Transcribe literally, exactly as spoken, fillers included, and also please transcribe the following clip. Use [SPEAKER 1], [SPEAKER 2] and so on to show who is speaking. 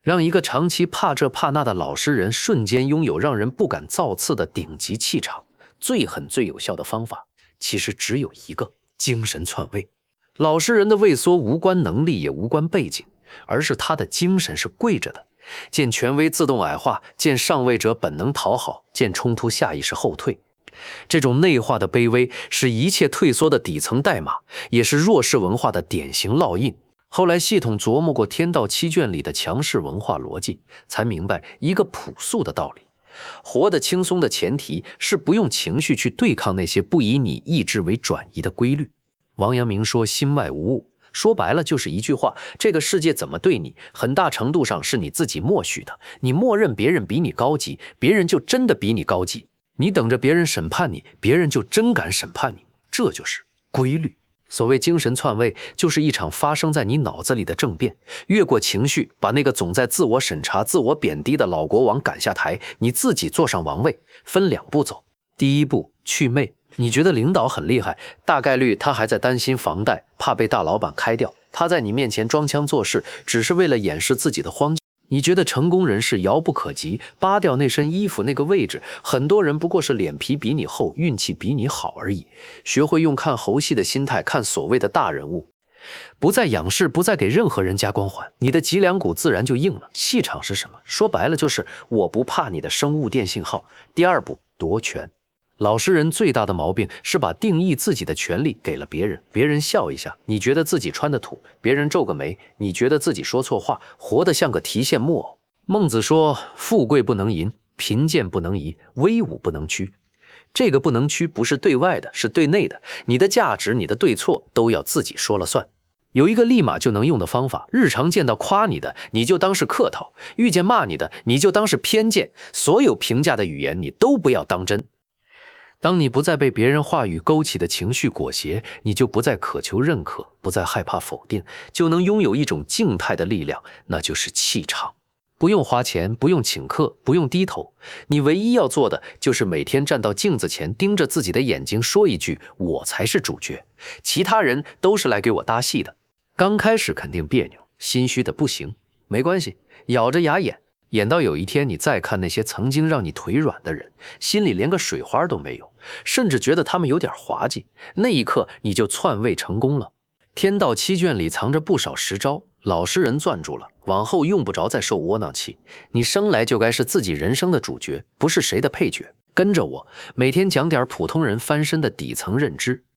[SPEAKER 1] 让一个长期怕这怕那的老实人瞬间拥有让人不敢造次的顶级气场，最狠最有效的方法其实只有一个：精神篡位。老实人的畏缩无关能力也无关背景，而是他的精神是跪着的，见权威自动矮化，见上位者本能讨好，见冲突下意识后退。这种内化的卑微是一切退缩的底层代码，也是弱势文化的典型烙印。后来系统琢磨过天道七卷里的强势文化逻辑，才明白一个朴素的道理：活得轻松的前提是不用情绪去对抗那些不以你意志为转移的规律。王阳明说心外无物，说白了就是一句话：这个世界怎么对你，很大程度上是你自己默许的。你默认别人比你高级，别人就真的比你高级；你等着别人审判你，别人就真敢审判你。这就是规律。所谓精神篡位，就是一场发生在你脑子里的政变，越过情绪，把那个总在自我审查、自我贬低的老国王赶下台，你自己坐上王位。分两步走，第一步祛魅。你觉得领导很厉害，大概率他还在担心房贷，怕被大老板开掉。他在你面前装腔作势，只是为了掩饰自己的荒。你觉得成功人士遥不可及，扒掉那身衣服那个位置，很多人不过是脸皮比你厚，运气比你好而已。学会用看猴戏的心态看所谓的大人物，不再仰视，不再给任何人加光环，你的脊梁骨自然就硬了。气场是什么？说白了就是我不怕你的生物电信号。第二步，夺权。老实人最大的毛病是把定义自己的权利给了别人，别人笑一下，你觉得自己穿的土；别人皱个眉，你觉得自己说错话，活得像个提线木偶。孟子说：富贵不能淫，贫贱不能移，威武不能屈。这个不能屈不是对外的，是对内的。你的价值，你的对错都要自己说了算。有一个立马就能用的方法：日常见到夸你的，你就当是客套；遇见骂你的，你就当是偏见。所有评价的语言，你都不要当真。当你不再被别人话语勾起的情绪裹挟，你就不再渴求认可，不再害怕否定，就能拥有一种静态的力量，那就是气场。不用花钱，不用请客，不用低头，你唯一要做的就是每天站到镜子前，盯着自己的眼睛，说一句：我才是主角，其他人都是来给我搭戏的。刚开始肯定别扭，心虚的不行，没关系，咬着牙演。演到有一天你再看那些曾经让你腿软的人，心里连个水花都没有，甚至觉得他们有点滑稽，那一刻你就篡位成功了。天道七卷里藏着不少实招，老实人攥住了，往后用不着再受窝囊气。你生来就该是自己人生的主角，不是谁的配角。跟着我，每天讲点普通人翻身的底层认知。